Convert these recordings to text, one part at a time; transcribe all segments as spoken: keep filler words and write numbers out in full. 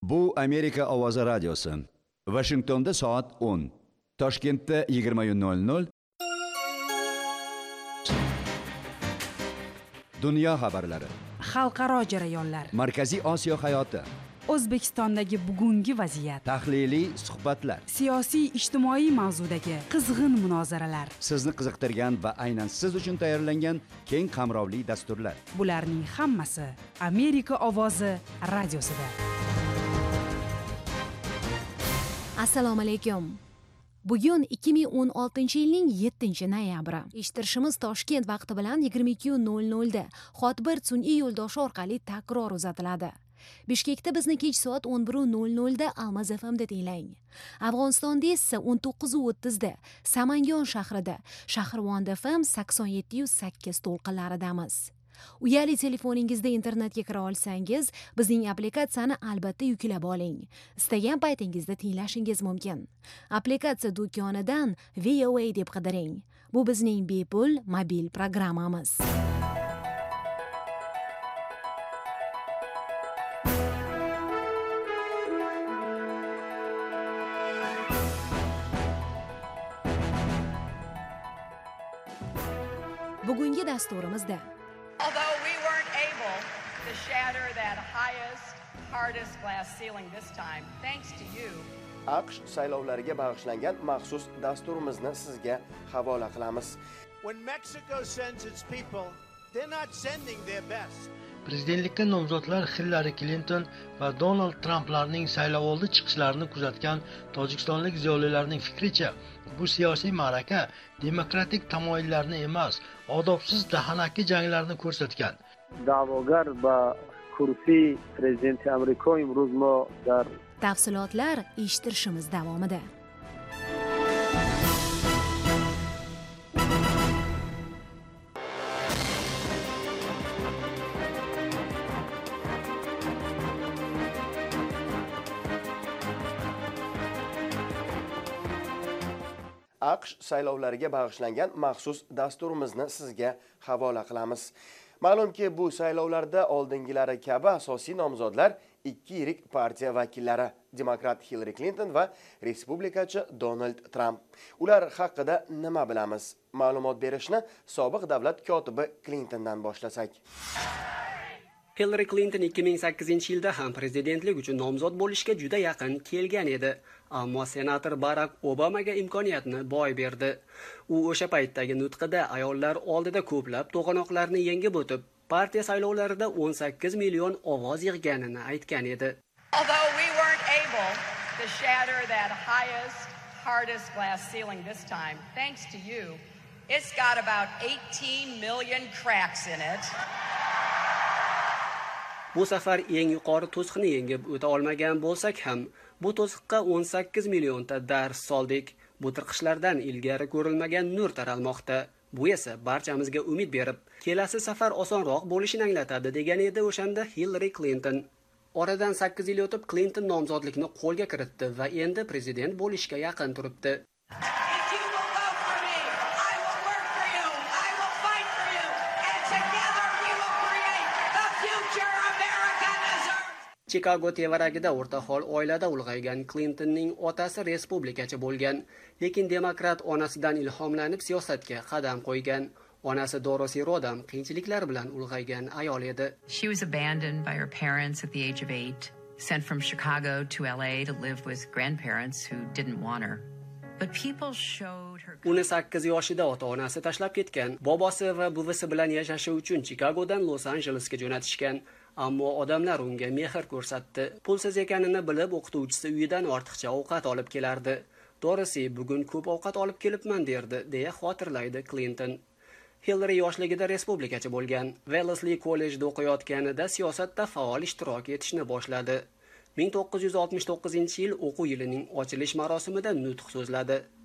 Bu Amerika Ovozi radiosi. Washingtonda soat o'n, Toshkentda yigirma nol nol. Dunyo xabarlari, xalqaro jarayonlar, Markaziy Osiyo hayoti, O'zbekistondagi bugungi vaziyat, tahliliy suhbatlar, siyosiy ijtimoiy mavzudagi qizg'in munozaralar, sizni qiziqtirgan va aynan siz uchun tayyorlangan keng qamrovli dasturlar. Bularning hammasi Amerika Ovozi radiosida. Assalomu alaykum. Bugun ikki ming o'n oltinchi yilning yettinchi noyabri. Eshittirishimiz Toshkent vaqti bilan yigirma ikki nol nol da Xotbir sun'iy yo'ldoshi orqali takror uzatiladi. Bishkekda bizni kech soat o'n bir nol nol da Almaz F M da tinglang. Afg'onistonda esa o'n to'qqiz o'ttiz da Samangon shahrida Shahrivon F M sakson yetti sakkiz to'lqinlaridamiz. Uyali telefoningizda internetga kira olsangiz, bizning applikatsiyani albatta yuklab oling. Istagan paytingizda tinglashingiz mumkin. Applikatsiya do'konidan V O A deb qidiring. Bu bizning bepul mobil programmamiz. Bugungi dasturimizda Although we weren't able to shatter that highest, hardest glass ceiling this time, thanks to you. AQSh saylovlariga bag'ishlangan maxsus dasturimizni sizga havola qilamiz. When Mexico sends its people, they're not sending their best. Prezidentlikka nomzodlar Hillary Clinton va Donald Trumplarning saylovoldi chiqishlarini kuzatgan tojikistonlik ziyolilarning fikricha, bu siyosiy ma'raka demokratik tamoyillarni emas, odobsiz dahanaki janglarni ko'rsatgan. Da'vogar va kursi prezidenti Amerika imroz ma dar tafsilotlar eshittirishimiz davomida. AQSh saylovlariga bag'ishlangan maxsus dasturimizni sizga havola qilamiz. Ma'lumki, bu saylovlarda oldingilari kabi asosiy nomzodlar ikki yirik partiya vakillari, demokrat Hillary Clinton va respublikachi Donald Trump. Ular haqida nima bilamiz? Ma'lumot berishni sobiq davlat kotibi Clintondan boshlasak. Hillary Clinton ikki ming sakkizinchi yilda ham prezidentlik uchun nomzod bo'lishga juda yaqin kelgan edi, ammo senator Barack Obamaga imkoniyatni boy berdi. U o'sha paytdagi nutqida ayollar oldida ko'plab to'g'anoqlarni yengib o'tib, partiya saylovlarida o'n sakkiz million ovoz yig'ganini aytgan edi. Although we weren't able to shatter that highest, hardest glass ceiling this time, thanks to you, it's got about eighteen million cracks in it. Bu safar eng yuqori to'siqni yengib o'ta olmagan bo'lsak ham, bu to'siqqa o'n sakkiz millionta dars soldik. Bu tirqishlardan ilgari ko'rilmagan nur taralmoqda. Bu esa barchamizga umid berib, kelasi safar osonroq bo'lishini anglatadi, degan edi o'shanda Hillary Clinton. Oradan sakkiz yil o'tib Clinton nomzodlikni qo'lga kiritdi va endi prezident bo'lishga yaqin turibdi. Chicago tevaragida o'rtahol oilada ulg'aygan Clintonning otasi respublikachi bo'lgan, lekin demokrat onasidan ilhomlanib siyosatga qadam qo'ygan. Onasi Dorothy Rodham qiyinchiliklar bilan ulg'aygan ayol edi. She was abandoned by her parents at the age of eight, sent from Chicago to L A to live with grandparents who didn't want her. But people showed her Uni sakkiz yoshida ota-onasi tashlab ketgan. Bobosi va buvisi bilan yashashi uchun Chicagodan Los Angelesga jo'natishgan. Ammo odamlar unga mehr ko'rsatdi. Pulsiz ekanini bilib, o'qituvchisi uyidan ortiqcha ovqat olib kelardi. Dorothy bugun ko'p ovqat olib kelibman derdi, deya xotirlaydi Clinton. Hillary yoshligida respublikachi bo'lgan. Wellesley kollejda o'qiyotganida siyosatda faol ishtirok etishni boshladi. ming to'qqiz yuz oltmish to'qqizinchi yil o'quv yilining ochilish marosimida nutq so'zladi.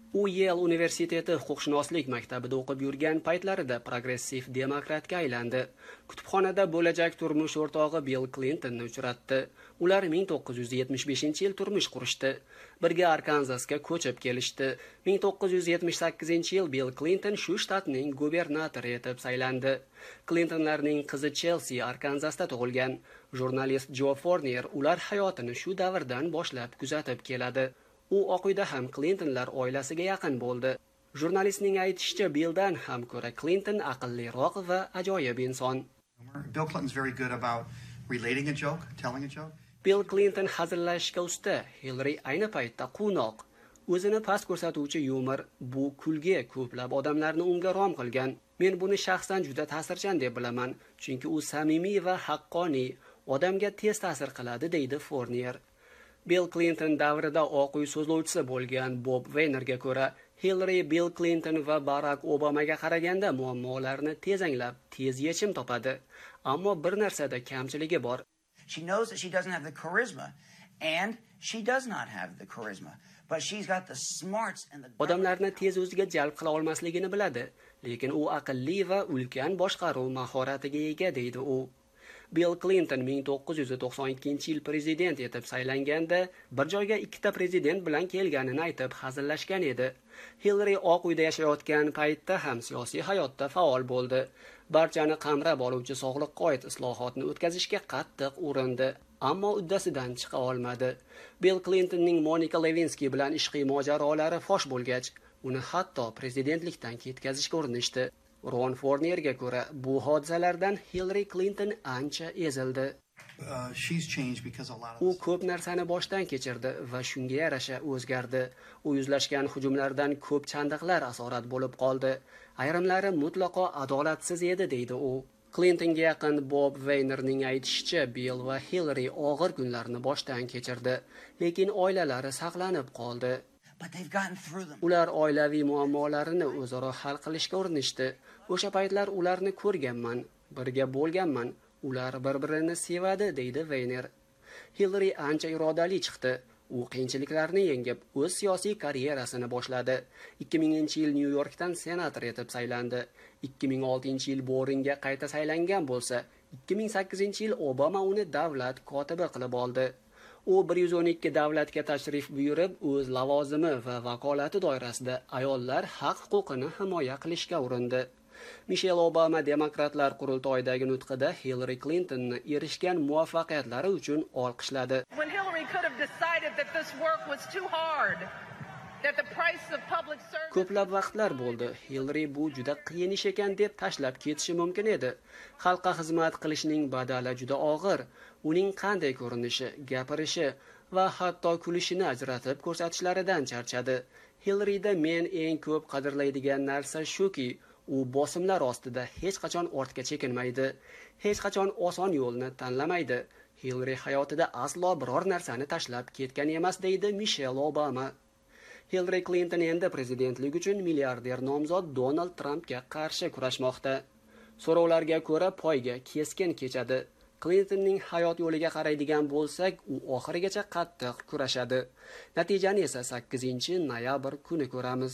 U Yale universiteti huquqshunoslik maktabida o'qib yurgan paytlarida progressiv demokratga aylandi. Kutubxonada bo'lajak turmush o'rtog'i Bill Clintonni uchratdi. Ular ming to'qqiz yuz yetmish beshinchi yil turmush qurishdi. Birga Arkanzasga ko'chib kelishdi. ming to'qqiz yuz yetmish sakkizinchi yil Bill Clinton shu shtatning gubernatori etib saylandi. Clintonlarning qizi Chelsea Arkanzasda tug'ilgan. Jurnalist Joe Fournier ular hayotini shu davrdan boshlab kuzatib keladi. U Oq uyda ham Clintonlar oilasiga yaqin bo'ldi. Jurnalistning aytishicha, Billdan ham ko'ra Clinton aqlliroq va ajoyib inson. Bill Clinton's very good about relating a joke, telling a joke. Bill Clinton hazillashishga usta, Hillary ayni paytda quvnoq. O'zini past ko'rsatuvchi yumor, bu kulgi ko'plab odamlarni unga rom qilgan. Men buni shaxsan juda ta'sirchan deb bilaman, chunki u samimiy va haqqoniy, odamga tez ta'sir qiladi, deydi Fournier. Bill Clinton davrida Oq uy so'zlovchisi bo'lgan Bob Wainerga ko'ra, Hillary Bill Clinton va Barack Obamaga qaraganda muammolarni tez anglab, tez yechim topadi. Ammo bir narsada kamchiligi bor. She knows that she doesn't have the charisma, and she does not have the charisma, but she's got the smarts and the Odamlarni tez o'ziga jalb qila olmasligini biladi, lekin u aqlli va ulkan boshqaruv mahoratiga ega, deydi u. Bill Clinton ming to'qqiz yuz to'qson ikkinchi yil prezident etib saylanganda bir joyga ikkita prezident bilan kelganini aytib hazillashgan edi. Hillary Oq uyda yashayotgan paytda ham siyosiy hayotda faol bo'ldi. Barchani qamrab oluvchi sog'liqqa oid islohotni o'tkazishga qattiq urindi, ammo uddasidan chiqa olmadi. Bill Clintonning Monica Lewinsky bilan ishqiy mojarolari fosh bo'lgach, uni hatto prezidentlikdan ketkazishga urinishdi. Ron Fournierga ko'ra, bu hodisalardan Hillary Clinton ancha ezildi. Uh, she's changed because a lot of U ko'p narsani boshdan kechirdi va shunga yarasha o'zgardi. U yuzlashgan hujumlardan ko'p chandiqlar asorat bo'lib qoldi. Ayrimlari mutlaqo adolatsiz edi, deydi u. Clintonga yaqin Bob Wainerning aytishicha, Bill va Hillary og'ir kunlarni boshdan kechirdi, lekin oilalari saqlanib qoldi. But they've gotten through them. Ular oilaviy muammolarini o'zaro hal qilishga urinishdi. O'sha paytlar ularni ko'rganman, birga bo'lganman. Ular bir-birini sevadi, deydi Weiner. Hillary ancha irodali chiqdi. U qiyinchiliklarni yengib, o'z siyosiy karyerasini boshladi. ikki minginchi yil New Yorkdan senator etib saylandi. ikki ming oltinchi yil Boringga qayta saylangan bo'lsa, ikki ming sakkizinchi yil Obama uni davlat kotibi qilib oldi. U bir yuz o'n ikki davlatga tashrif buyurib, o'z lavozimi va vakolati doirasida ayollar haq-huquqini himoya qilishga urindi. Michelle Obama demokratlar qurultoyidagi nutqida Hillary Clintonni erishgan muvaffaqiyatlari uchun olqishladi. When Hillary could have decided that this work was too hard, that the price of public service Ko'plab vaqtlar bo'ldi. Hillary bu juda qiyin ish ekan deb tashlab ketishi mumkin edi. Xalqqa xizmat qilishning badali juda og'ir. Uning qanday ko'rinishi, gapirishi va hatto kulishini ajratib ko'rsatishlaridan charchadi. Hillaryda men eng ko'p qadrlaydigan narsa shuki, u bosimlar ostida hech qachon ortga chekinmaydi, hech qachon oson yo'lni tanlamaydi. Hillary hayotida aslo biror narsani tashlab ketgan emas, deydi Michelle Obama. Hillary Clinton endi prezidentlik uchun milliarder nomzod Donald Trumpga qarshi kurashmoqda. So'rovlarga ko'ra poyga keskin kechadi. Clintonning hayot yo'liga qaraydigan bo'lsak, u oxirigacha qattiq kurashadi. Natijani esa sakkizinchi noyabr kuni ko'ramiz.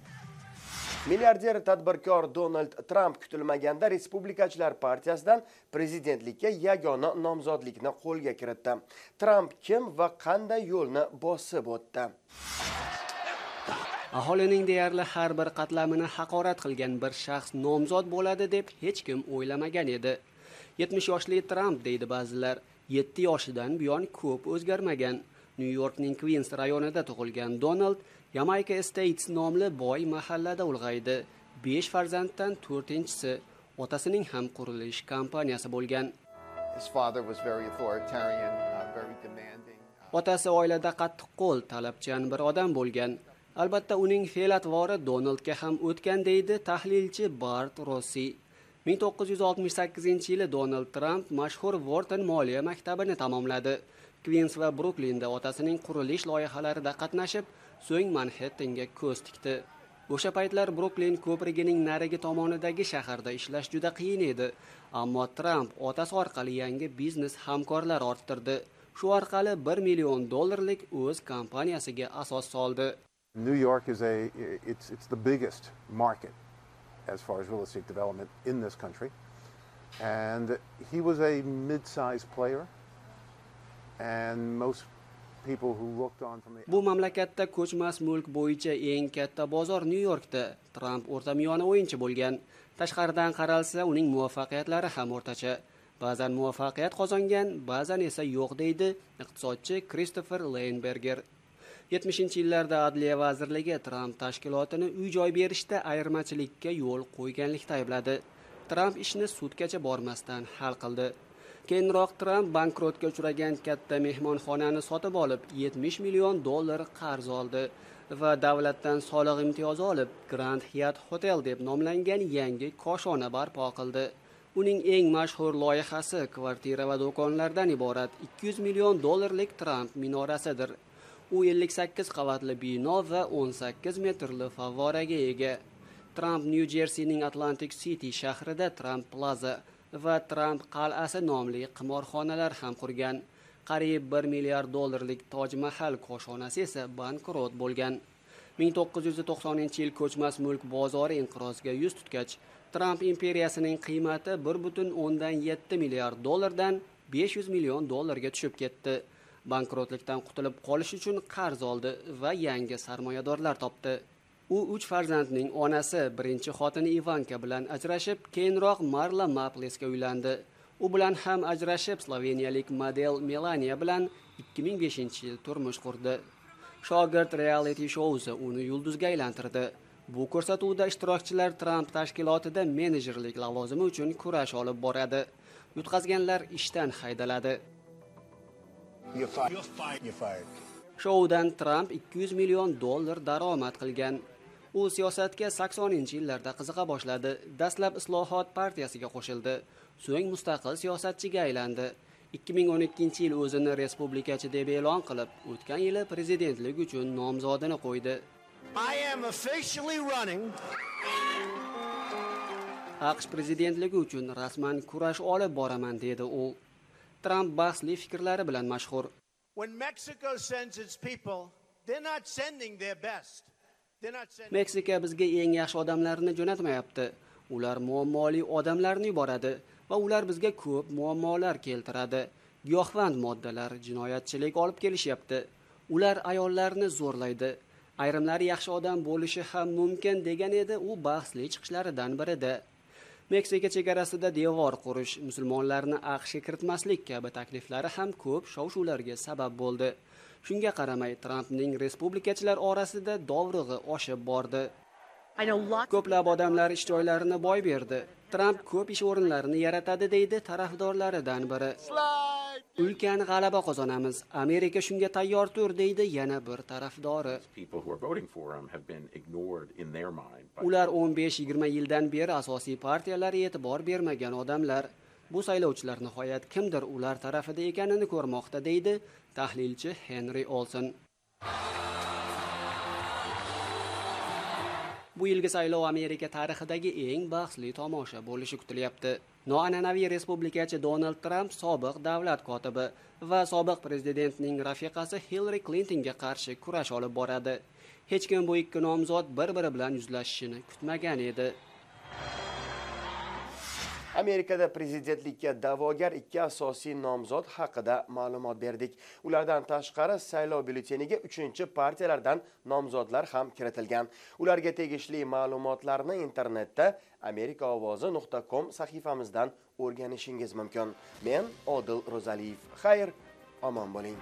Milliarder tadbirkor Donald Trump kutilmaganda Respublikachilar partiyasidan prezidentlikka yagona nomzodlikni qo'lga kiritdi. Trump kim va qanday yo'lni bosib o'tdi? Aholining deyarli har bir qatlamini haqorat qilgan bir shaxs nomzod bo'ladi deb hech kim o'ylamagan edi. yetmish yoshli Trump, deydi ba'zilar, yetti yoshidan buyon ko'p o'zgarmagan. New Yorkning Queens rayonida tug'ilgan Donald Jamaica Estates nomli boy mahallada ulg'aydi. besh farzanddan to'rtinchisi, otasining ham qurilish kompaniyasi bo'lgan. His father was very authoritarian, uh, very demanding. Otasi oilada qattiqqo'l, talabchan bir odam bo'lgan. Albatta uning fe'l-atvori Donaldga ham o'tgan, deydi tahlilchi Bart Rossi. ming to'qqiz yuz oltmish sakkizinchi yili Donald Trump mashhur Wharton moliya maktabini tamomladi. Queens va Brooklynda otasining qurilish loyihalarida qatnashib, so'ng Manhattanga ko'z tikdi. O'sha paytlar Brooklyn ko'prigining narigi tomonidagi shaharda ishlash juda qiyin edi, ammo Trump otasi orqali yangi biznes hamkorlar orttirdi. Shu orqali bir million dollarlik o'z kompaniyasiga asos soldi. New York is a it's it's the biggest market as far as real estate development in this country, and he was a mid-sized player, and most people who looked on from the Bu mamlakatda ko'chmas mulk bo'yicha eng katta bozor Nyu-Yorkda. Tramp o'rtamiyona o'yinchi bo'lgan. Tashqaridan qaralsa, uning muvaffaqiyatlari ham o'rtacha. Ba'zan muvaffaqiyat qozongan, ba'zan esa yo'q deydi iqtisodchi Kristofer Leinberger. yetmishinchi yillarda Adliya vazirligi Tramp tashkilotini uy-joy berishda ayirmachilikka yo'l qo'yganlikda aybladi. Tramp ishni sudgacha bormasdan hal qildi. Keyinroq Tramp bankrotga uchragan katta mehmonxonani sotib olib, yetmish million dollar qarz oldi va davlatdan soliq imtiyozi olib, Grand Hyatt Hotel deb nomlangan yangi koshona barpo qildi. Uning eng mashhur loyihasi kvartira va do'konlardan iborat ikki yuz million dollarlik Tramp minorasidir. U ellik sakkiz qavatli bino va o'n sakkiz metrli favvoraga ega. Tramp Nyu-Jersiyning Atlantic City shahrida Trump Plaza va Trump qal'asi nomli qimorxonalar ham qurgan. Qariyb bir milliard dollarlik Toj Mahal koshonasi esa bankrot bo'lgan. ming to'qqiz yuz to'qsoninchi yil ko'chmas mulk bozori inqirozga yuz tutgach, Tramp imperiyasining qiymati bir butun o'ndan yetti milliard dollardan besh yuz million dollarga tushib ketdi. Bankrotlikdan qutulib qolish uchun qarz oldi va yangi sarmoyadorlar topdi. U uch farzandning onasi birinchi xotini Ivanka bilan ajrashib, keyinroq Marla Maplesga uylandi. U bilan ham ajrashib, sloveniyalik model Melania bilan ikki ming beshinchi yil turmush qurdi. Shogird reality shousi uni yulduzga aylantirdi. Bu ko'rsatuvda ishtirokchilar Tramp tashkilotida menejerlik lavozimi uchun kurash olib boradi. Yutqazganlar ishdan haydaladi. Shoudan Tramp ikki yuz million dollar daromad qilgan. U siyosatga saksoninchi yillarda qiziqa boshladi. Dastlab Islohot partiyasiga qo'shildi. So'ng mustaqil siyosatchiga aylandi. ikki ming o'n ikkinchi yil o'zini respublikachi deb e'lon qilib, o'tgan yili prezidentlik uchun nomzodini qo'ydi. I am officially running. AQSh prezidentligi uchun rasman kurash olib boraman dedi u. Tramp bahsli fikrlari bilan mashhur. When Mexico sends its people, they're not sending their best. They're not sending Meksika bizga eng yaxshi odamlarni jo'natmayapti. Ular muammoli odamlarni yuboradi va ular bizga ko'p muammolar keltiradi. Giyohvand moddalar, jinoyatchilik olib kelishyapti. Ular ayollarni zo'rlaydi. Ayrimlari yaxshi odam bo'lishi ham mumkin degan edi u bahsli chiqishlaridan birida. Meksika chegarasida devor qurish, musulmonlarni AQShga kiritmaslik kabi takliflari ham ko'p shov-shuvlarga sabab bo'ldi. Shunga qaramay, Trampning respublikachilar orasida dovrug'i oshib bordi. Ko'plab odamlar ish joylarini boy berdi. Tramp ko'p ish o'rinlarini yaratadi deydi tarafdorlaridan biri. Ulkan g'alaba qozonamiz. Amerika shunga tayyor tur deydi yana bir tarafdori. Ular o'n besh yigirma yildan beri asosiy partiyalarga e'tibor bermagan odamlar. Bu saylovchilar nihoyat kimdir ular tarafida ekanini ko'rmoqda deydi tahlilchi Henry Olson. Bu yilgi saylov Amerika tarixidagi eng bahsli tomosha bo'lishi kutilyapti. Noan'anaviy respublikachi Donald Trump sobiq davlat kotibi va sobiq prezidentning rafiqasi Hillary Clintonga qarshi kurash olib boradi. Hech kim bu ikki nomzod bir-biri bilan yuzlashishini kutmagan edi. Amerikada prezidentlikka da'vogar ikki asosiy nomzod haqida ma'lumot berdik. Ulardan tashqari saylov byulleteniga uchinchi partiyalardan nomzodlar ham kiritilgan. Ularga tegishli ma'lumotlarni internetda amerika ovozi nuqta com sahifamizdan o'rganishingiz mumkin. Men Odil Ro'zaliyev. Xayr, omon bo'ling.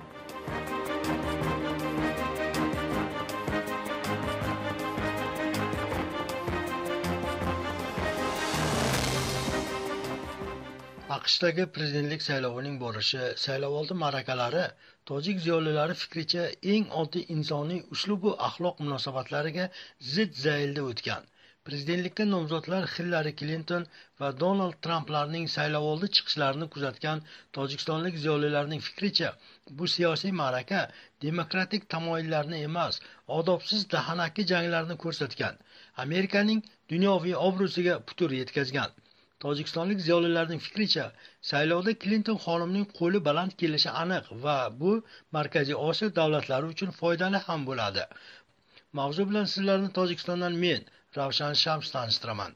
AQShdagi prezidentlik saylovining bo'lishi, saylovoldi ma'rakalari tojik ziyolilari fikricha eng oddiy insoniy uslubu axloq munosabatlariga zid zaylda o'tgan. Prezidentlikka nomzodlar Hillary Clinton va Donald Trumplarning saylovoldi chiqishlarini kuzatgan tojikistonlik ziyolilarning fikricha, bu siyosiy ma'raka demokratik tamoyillarni emas, odobsiz dahanaki janglarni ko'rsatgan. Amerikaning dunyoviy obro'siga putur yetkazgan. Tojikistonlik ziyolilarning fikricha, saylovda Clinton xonimning qo'li baland kelishi aniq va bu Markaziy Osiyo davlatlari uchun foydali ham bo'ladi. Mavzu bilan sizlarni Tojikistondan men, Ravshan Shams tanishtiraman.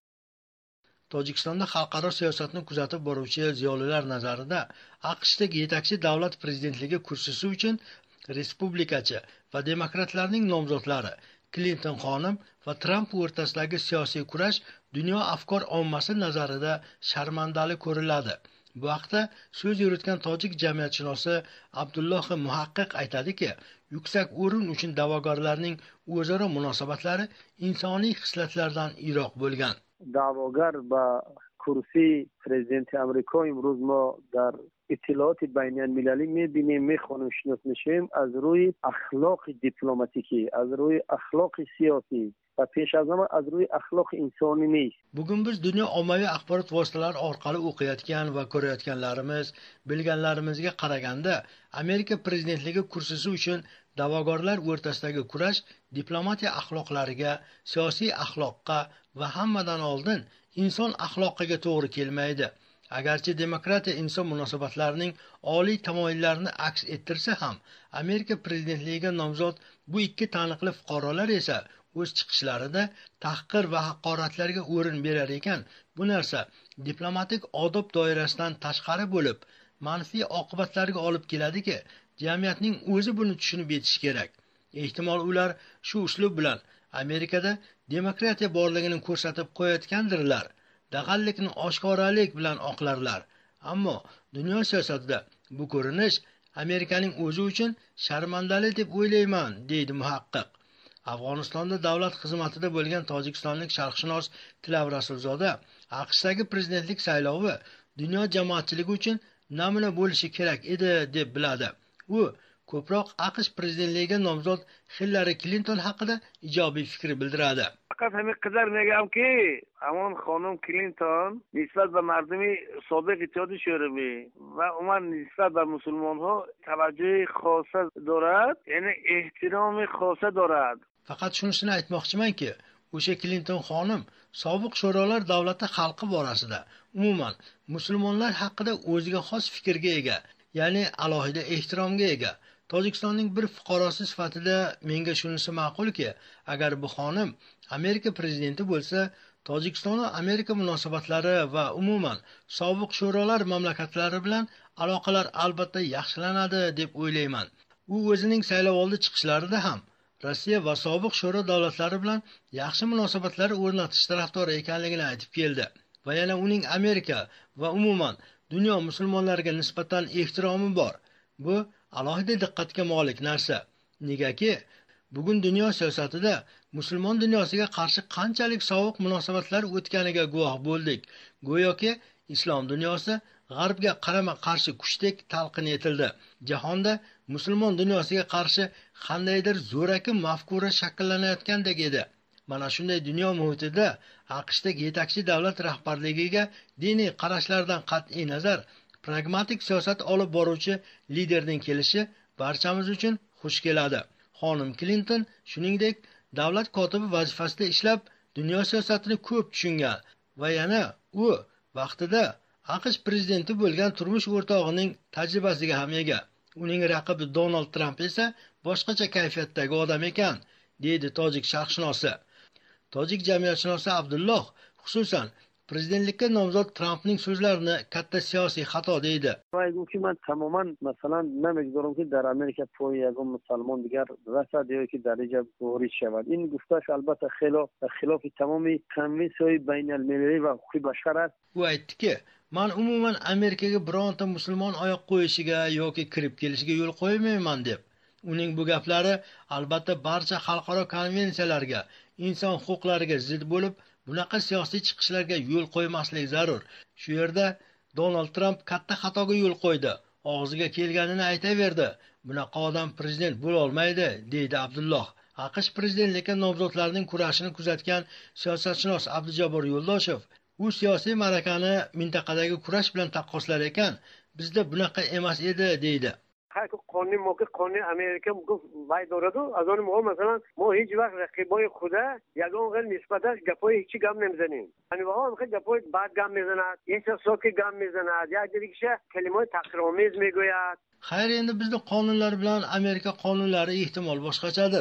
Tojikistonda xalqaro siyosatni kuzatib boruvchi ziyolilar nazarida AQShdagi yetakchi davlat prezidentligi kursisi uchun respublikachi va demokratlarning nomzodlari Clinton xonim va Trump o'rtasidagi siyosiy kurash dunyo afkor ommasi nazarida sharmandali ko'riladi. Bu haqda so'z yuritgan tojik jamiyatshunosi Abdulloh Muhaqqiq aytadiki, yuksak o'rin uchun da'vogarlarning o'zaro munosabatlari insoniy xislatlardan yiroq bo'lgan. da'vogar ba kursi prezidenti Amerika imroz mo dar اطلاعات بین المللی میبینیم میخوانیم شناس میشیم از روی اخلاق دیپلماتیکی از روی اخلاق سیاسی و پیش از همه از روی اخلاق insoniy نیست. Bugun biz dunyo ommaviy axborot vositalari orqali o'qiyotgan va ko'rayotganlarimiz, bilganlarimizga qaraganda Amerika prezidentligi kursisi uchun da'vogarlar o'rtasidagi kurash diplomatiya axloqlariga, siyosiy axloqqa va hammadan oldin inson axloqiga to'g'ri kelmaydi. Agarchi demokratiya inson munosabatlarining oliy tamoyillarini aks ettirsa ham, Amerika prezidentligiga nomzod bu ikki taniqli fuqarolar esa o'z chiqishlarida tahqir va haqoratlarga o'rin berar ekan, bu narsa diplomatik odob doirasidan tashqari bo'lib, manfiy oqibatlarga olib keladiki, jamiyatning o'zi buni tushunib yetishi kerak. Ehtimol ular shu uslub bilan Amerikada demokratiya borligini ko'rsatib qo'yayotgandirlar. Dag'allikni oshkoralik bilan oqlarlar. Ammo dunyo siyosatida bu ko'rinish Amerikaning o'zi uchun sharmandali deb o'ylayman, deydi muhaqqiq. Afg'onistonda davlat xizmatida bo'lgan tojikistonlik sharqshunos Tilav Rasulzoda AQShdagi prezidentlik saylovi dunyo jamoatchiligi uchun namuna bo'lishi kerak edi deb biladi. U ko'proq AQSh prezidentligiga nomzod Hillary Clinton haqida ijobiy fikr bildiradi. فقط همین قدر میگم که همون خانم کلینتون نسبت به مردمی سابق اتحاد شوروی و عموما نسبت به مسلمان ها توجه خاصه دارد، یعنی احترام خاصه دارد. Faqat shunisini aytmoqchimanki, o'sha Clinton xonim sobiq sho'rolar davlati xalqi borasida umuman musulmonlar haqida o'ziga xos fikrga ega, ya'ni alohida ehtiromga ega. Tojikistonning bir fuqarosi sifatida menga shunisi ma'qulki, agar bu xonim Amerika prezidenti bo'lsa, Tojikiston va Amerika munosabatlari va umuman sobiq sho'rolar mamlakatlari bilan aloqalar albatta yaxshilanadi deb o'ylayman. U o'zining saylovoldi chiqishlarida ham Rossiya va sobiq sho'ro davlatlari bilan yaxshi munosabatlar o'rnatish tarafdori ekanligini aytib keldi. Va yana uning Amerika va umuman dunyo musulmonlariga nisbatan ehtiromi bor. Bu alohida diqqatga molik narsa. Negaki, bugun dunyo siyosatida musulmon dunyosiga qarshi qanchalik sovuq munosabatlar o'tganiga guvoh bo'ldik. Go'yoki islom dunyosi g'arbga qarama-qarshi kuchdek talqin etildi. Jahonda musulmon dunyosiga qarshi qandaydir zo'raki mafkura shakllanayotgandek edi. Mana shunday dunyo muhitida AQShdagi yetakchi davlat rahbarligiga diniy qarashlardan qat'iy nazar pragmatik siyosat olib boruvchi liderning kelishi barchamiz uchun xush keladi. Xonim Clinton shuningdek davlat kotibi vazifasida ishlab, dunyo siyosatini ko'p tushungan va yana u vaqtida AQSh prezidenti bo'lgan turmush o'rtog'ining tajribasiga ham ega. Uning raqibi Donald Trump esa boshqacha kayfiyatdagi odam ekan, deydi tojik sharqshunosi. Tojik jamiyatshunosi Abdulloh xususan prezidentlikka nomzod Trumpning so'zlarini katta siyosiy xato deydi. میگم که من تماما مثلا نمیگذارم که در امریکا پای یگان مسلمان دیگر رسد یا که در اینجا وارد شود. این گفتش البته خلاف خلاف تمام کنوانسیون‌های بین المللی و حقوق بشر است. U aytdiki, men umuman Amerikaga bironta musulmon oyoq qo'yishiga yoki kirib kelishiga yo'l qo'ymayman deb. Uning bu gaplari albatta barcha xalqaro konvensiyalarga, inson huquqlariga zid bo'lib, bunaqa siyosiy chiqishlarga yo'l qo'ymaslik zarur. Shu yerda Donald Trump katta xatoga yo'l qo'ydi. Og'ziga kelganini aytaverdi. Bunaqa odam prezident bo'la olmaydi, deydi Abdulloh. AQSh prezidentligiga nomzodlarning kurashini kuzatgan siyosatshunos Abdujabbor Yo'ldoshev u siyosiy ma'rakani mintaqadagi kurash bilan taqqoslar ekan, bizda bunaqa emas edi, deydi. قانون موقع قانون امریکا گفت باید دارد و از آن موقع مثلا ما هیچ وقت رقیبای خدا یگان غیر نسبتش گپای هیچی گم نمیزنیم. یعنی واقعا میخواد گپای بعد گم میزند، یه ساکی گم میزند، یا دیگه کلمات تحقیرآمیز میگوید. Xayr, endi bizning qonunlar bilan Amerika qonunlari ehtimol boshqachadir.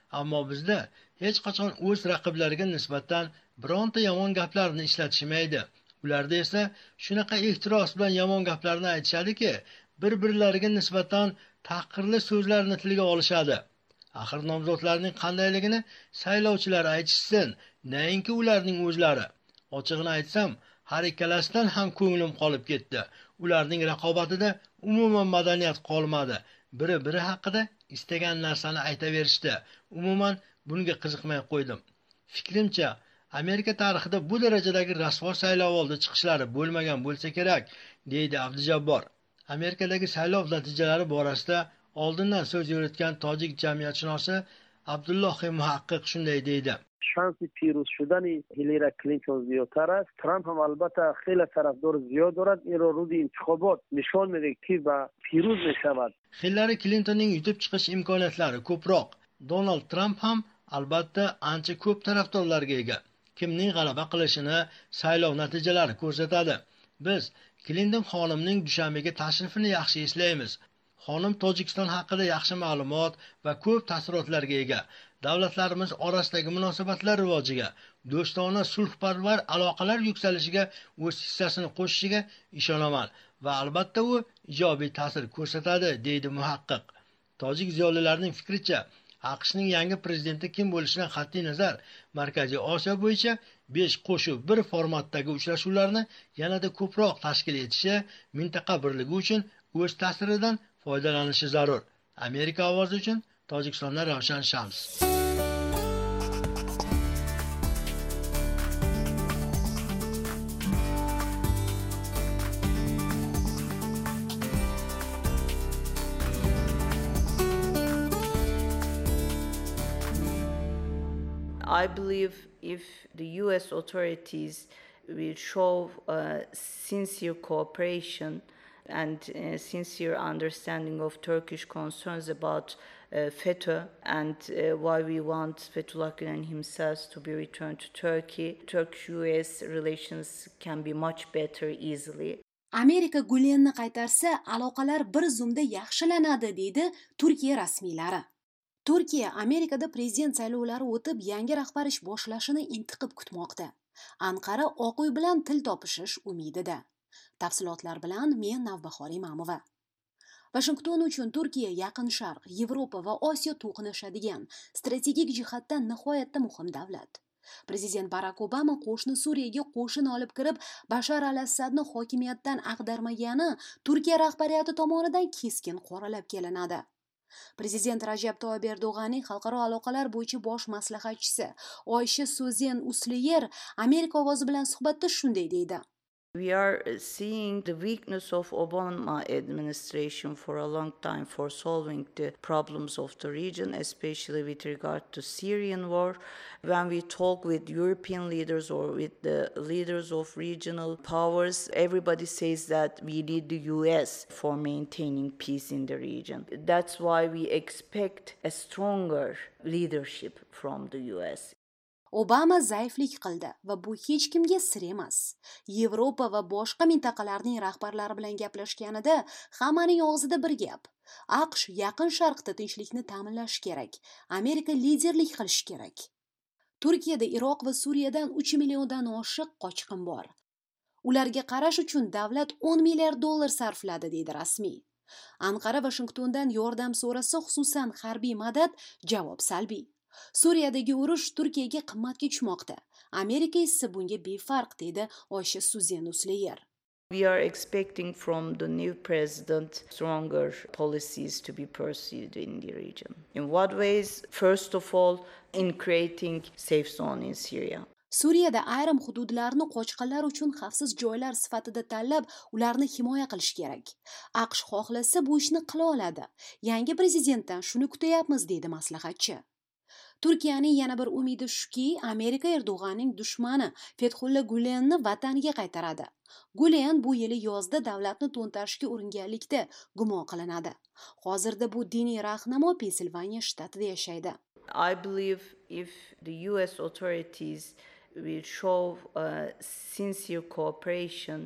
Ammo bizda hech qachon o'z raqiblariga nisbatan bironta yomon gaplarni ishlatishmaydi. Ularda esa shunaqa ehtiros bilan yomon gaplarni aytishadiki, bir-birlariga nisbatan tahqirli so'zlarni tilga olishadi. Axir nomzodlarning qandayligini saylovchilar aytishsin, nainki ularning o'zlari. Ochig'ini aytsam, har ikkalasidan ham ko'nglim qolib ketdi. Ularning raqobatida umuman madaniyat qolmadi. Biri-biri haqida istagan narsani aytaverishdi. Umuman bunga qiziqmay qo'ydim. Fikrimcha, Amerika tarixida bu darajadagi rasvo saylovoldi chiqishlari bo'lmagan bo'lsa kerak, deydi Abdujabbor. Amerikadagi saylov natijalari borasida oldindan so'z yuritgan tojik jamiyatshunosi Abdullohi Muhaqqiq shunday deydi. شانس پیروز شدن هیلاری کلینتون زیادتر است. ترامپ هم البته خیلی طرفدار زیاد دارد. این رو روز انتخابات نشان میده که با پیروز میشود. Hillari Clintonning yutib chiqish imkoniyatlari ko'proq. Donald Trump ham albatta ancha ko'p tarafdorlarga ega. Kimning g'alaba qilishini saylov natijalari ko'rsatadi. Biz Clinton xonimning Dushanbega tashrifini yaxshi eslaymiz. Xonim Tojikiston haqida yaxshi ma'lumot va ko'p taassurotlarga ega. Davlatlarimiz orasidagi munosabatlar rivojiga, do'stona sulhparvar aloqalar yuksalishiga o'z hissasini qo'shishiga ishonaman va albatta u ijobiy ta'sir ko'rsatadi, deydi muhaqqiq. Tojik ziyolilarining fikricha, AQShning yangi prezidenti kim bo'lishidan qat'iy nazar, Markaziy Osiyo bo'yicha besh qo'shuv bir formatdagi uchrashuvlarni yanada ko'proq tashkil etishi, mintaqa birligi uchun o'z ta'siridan foydalanishi zarur. Amerika ovozi uchun Tojikistondan Ravshan Shams. I believe if the U S authorities will show uh, sincere cooperation and uh, sincere understanding of Turkish concerns about uh, FETÖ and uh, why we want Fethullah Gülen himself to be returned to Turkey, Turkish-U S relations can be much better easily. Amerika Gülenni qaytarsa, aloqalar bir zumda yaxshilanadi, deydi Turkiya rasmiylari. Turkiya Amerikada prezident saylovlari o'tib, yangi rahbar ish boshlashini intiqib kutmoqda. Anqara Oq uy bilan til topishish umidida. Tafsilotlar bilan men Navbahor Imamova. Washington uchun Turkiya Yaqin Sharq, Yevropa va Osiyo to'qnashadigan strategik jihatdan nihoyatda muhim davlat. Prezident Barak Obama qo'shni Suriyaga qo'shin olib kirib, Bashar al-Assadni hokimiyatdan ag'darmagani Turkiya rahbariyati tomonidan keskin qoralab kelinadi. Prezident Rajab Toyyib Erdo'g'anning xalqaro aloqalar bo'yicha bosh maslahatchisi Oysha Sozen Usliyer Amerika ovozi bilan suhbatda shunday deydi. We are seeing the weakness of Obama administration for a long time for solving the problems of the region, especially with regard to Syrian war. When we talk with European leaders or with the leaders of regional powers, everybody says that we need the U S for maintaining peace in the region. That's why we expect a stronger leadership from the U S. Obama zaiflik qildi va bu hech kimga sir emas. Yevropa va boshqa mintaqalarning rahbarlari bilan gaplashganida hammaning og'zida bir gap. AQSh Yaqin Sharqda tinchlikni ta'minlash kerak. Amerika liderlik qilish kerak. Turkiyada Iroq va Suriyadan uch milliondan oshiq qochqin bor. Ularga qarash uchun davlat o'n milliard dollar sarfladi, deydi rasmiy. Anqara Washingtondan yordam so'rasa, xususan harbiy madad, javob salbiy. Suriyadagi urush Turkiyaga qimmatga tushmoqda. Amerika esa bunga befarq, deydi Oysha Sozen Usliyer. We are expecting from the new president stronger policies to be pursued in the region. In what ways? First of all, in creating safe zone in Syria. Suriyada ayrim hududlarni qochqinlar uchun xavfsiz joylar sifatida tanlab, ularni himoya qilish kerak. AQSh xohlasa bu ishni qila oladi. Yangi prezidentdan shuni kutyapmiz, deydi maslahatchi. Turkiyaning yana bir umidi shuki, Amerika Erdo'g'anning dushmani Fethullah Gülenni vataniga qaytaradi. Gülen bu yili yozda davlatni to'ntarishga uringanlikda gumon qilinadi. Hozirda bu diniy rahnamo Pensilvaniya shtatida yashaydi. I believe if the U S authorities will show uh, sincere cooperation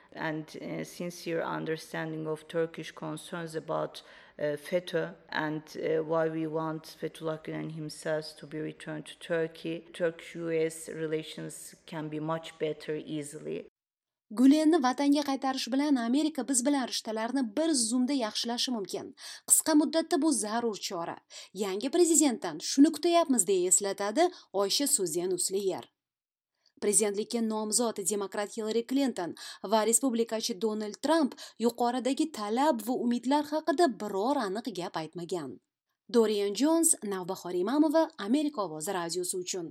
and uh, sincere understanding of Turkish concerns about uh, FETÖ and uh, why we want Fethullah Gülen himself to be returned to Turkey. Turkish-U S relations can be much better easily. Gulenni vatanga qaytarish bilan Amerika biz bilan rishtalarni bir zumda yaxshilashi mumkin. Qisqa muddatda bu zarur chora. Yangi prezidentdan shuni kutayapmiz deya eslatadi Oysha Suzyan Usliyer. Prezidentlikka nomzod demokrat Hillary Clinton va respublikachi Donald Trump yuqoridagi talab va umidlar haqida biror aniq gap aytmagan. Dorian Jones, Navbahor Imamova, Amerika ovozi radiosi uchun.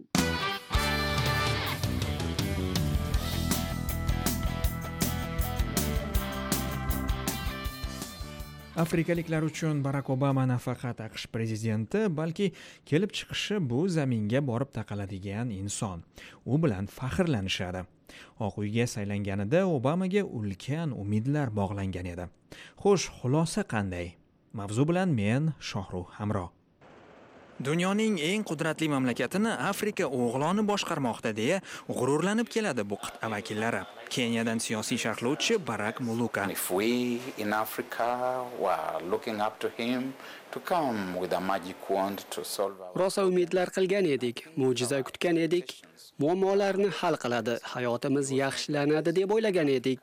Afrikaliklar uchun Barack Obama nafaqat AQSh prezidenti, balki kelib chiqishi bu zaminga borib taqaladigan inson. U bilan faxrlanishadi. Oq uyga saylanganida Obamaga ulkan umidlar bog'langan edi. Xo'sh, xulosa qanday? Mavzu bilan men Shohruh Hamro. Dunyoning eng qudratli mamlakatini Afrika o'g'loni boshqarmoqda deya g'ururlanib keladi bu qit'a vakillari. Kenyadan siyosiy sharhlovchi Barak Muluka. If we in Africa were looking up to him to come with a magic wand to solve our... Rosa umidlar qilgan edik, mo'jiza kutgan edik. Muammolarni hal qiladi, hayotimiz yaxshilanadi deb o'ylagan edik.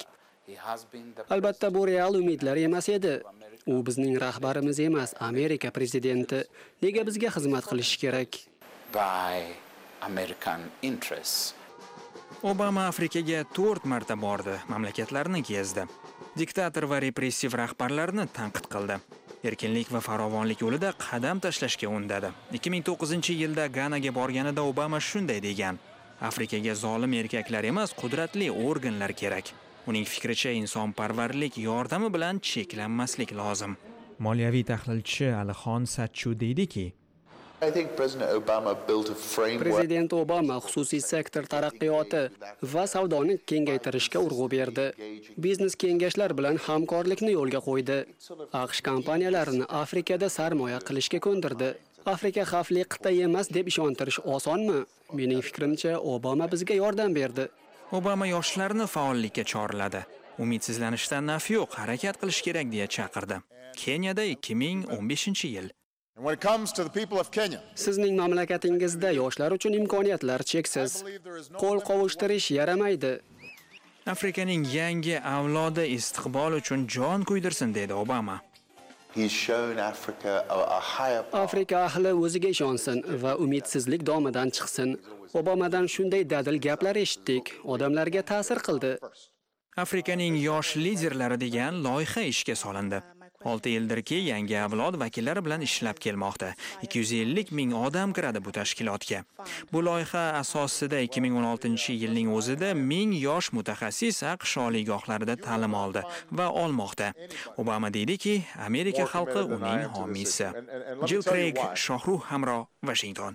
Albatta bu real umidlar emas edi. U bizning rahbarimiz emas, Amerika prezidenti. Nega bizga xizmat qilishi kerak? By American interests. Obama Afrikaga to'rt marta bordi, mamlakatlarni kezdi. Diktator va repressiv rahbarlarni tanqid qildi. Erkinlik va farovonlik yo'lida qadam tashlashga undadi. ikki ming to'qqizinchi yilda Ganaga borganida Obama shunday degan: Afrikaga zolim erkaklar emas, qudratli organlar kerak. Uning fikricha insonparvarlik yordami bilan cheklanmaslik lozim. Moliyaviy tahlilchi Alixon Satchu deydiki, I think President Obama built a framework. Prezident Obama xususiy sektor taraqqiyoti va savdoni kengaytirishga urg'u berdi. Biznes kengashlar bilan hamkorlikni yo'lga qo'ydi. AQSh kompaniyalarini Afrikada sarmoya qilishga ko'ndirdi. Afrika xavfli qit'a emas deb ishontirish osonmi? Mening fikrimcha, Obama bizga yordam berdi. Obama yoshlarni faollikka chorladi. Umidsizlanishdan naf yo'q, harakat qilish kerak deya chaqirdi. Kenyada ikki ming o'n beshinchi yil. When it comes to the people of Kenya, Sizning mamlakatingizda yoshlar uchun imkoniyatlar cheksiz. Qo'l qovushtirish yaramaydi. Afrikaning yangi avlodi istiqbol uchun jon kuydirsin dedi Obama. He's shown Africa a, a higher power. Afrika ahli o'ziga ishonsin va umidsizlik domidan chiqsin. Obamadan shunday dadil gaplar eshitdik, odamlarga ta'sir qildi. Afrikaning yosh liderlari degan loyiha ishga solindi. olti yildirki yangi avlod vakillari bilan ishlab kelmoqda. ikki yuz ellik ming odam kiradi bu tashkilotga. Bu loyiha asosida ikki ming o'n oltinchi yilning o'zida ming yosh mutaxassis AQSh oliygohlarida ta'lim oldi va olmoqda. Obama deydiki, Amerika xalqi uning homiysi. Jill Craig, Shohruh Hamro, Washington.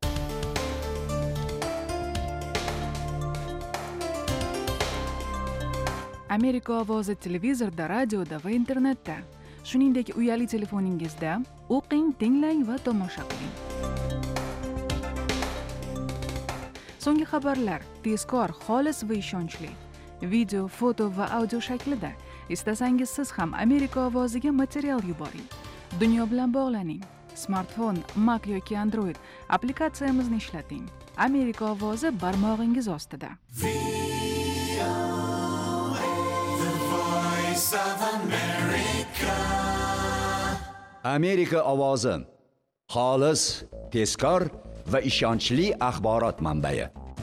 Amerika ovozi televizorda, radioda va internetda. Shuningdek, uyali telefoningizda o'qing, tinglang va tomosha qiling. So'nggi xabarlar tezkor, xolis va ishonchli. Video, foto va audio shaklida. Istasangiz siz ham Amerika ovoziga material yuboring. Dunyo bilan bog'laning. Smartfon, Mac yoki Android applikatsiyamizni ishlating. Amerika ovozi barmog'ingiz ostida. Amerika ovozi xolis, tezkor va ishonchli axborot manbai.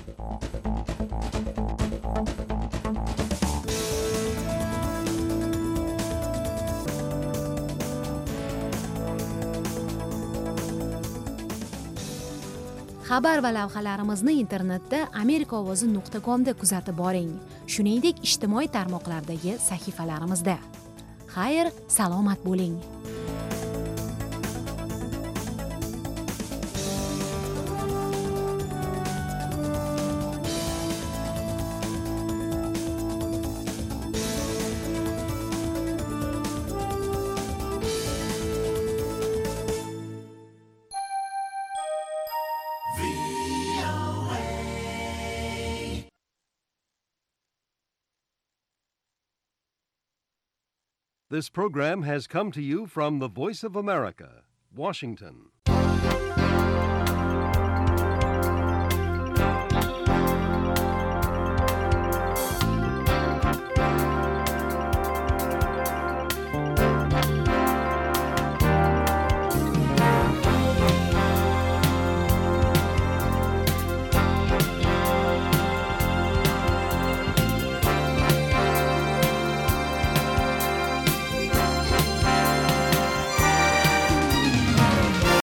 Xabar va lavhalarimizni internetda amerika ovozi nuqta com da kuzatib boring. Shuningdek, ijtimoiy tarmoqlardagi sahifalarimizda. Xayr, salomat bo'ling. This program has come to you from the Voice of America, Washington.